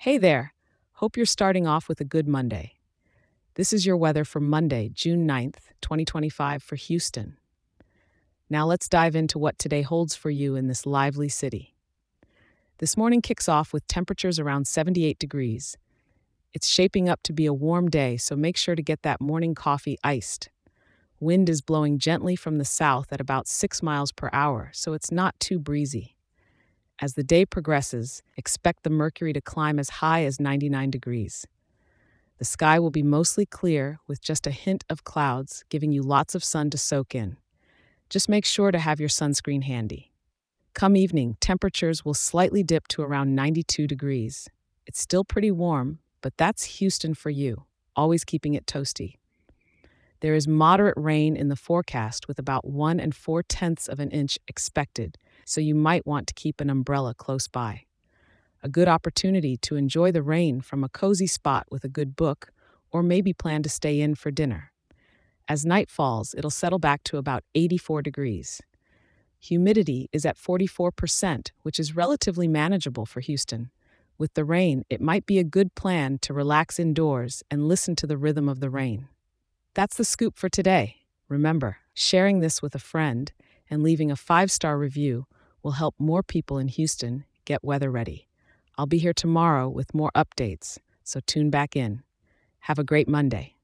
Hey there. Hope you're starting off with a good Monday. This is your weather for Monday, June 9th, 2025 for Houston. Now let's dive into what today holds for you in this lively city. This morning kicks off with temperatures around 78 degrees. It's shaping up to be a warm day, so make sure to get that morning coffee iced. Wind is blowing gently from the south at about 6 miles per hour, so it's not too breezy. As the day progresses, expect the mercury to climb as high as 99 degrees. The sky will be mostly clear with just a hint of clouds, giving you lots of sun to soak in. Just make sure to have your sunscreen handy. Come evening, temperatures will slightly dip to around 92 degrees. It's still pretty warm, but that's Houston for you, always keeping it toasty. There is moderate rain in the forecast with about 1 4/10 of an inch expected, so you might want to keep an umbrella close by. A good opportunity to enjoy the rain from a cozy spot with a good book, or maybe plan to stay in for dinner. As night falls, it'll settle back to about 84 degrees. Humidity is at 44%, which is relatively manageable for Houston. With the rain, it might be a good plan to relax indoors and listen to the rhythm of the rain. That's the scoop for today. Remember, sharing this with a friend and leaving a 5-star review will help more people in Houston get weather ready. I'll be here tomorrow with more updates, so tune back in. Have a great Monday.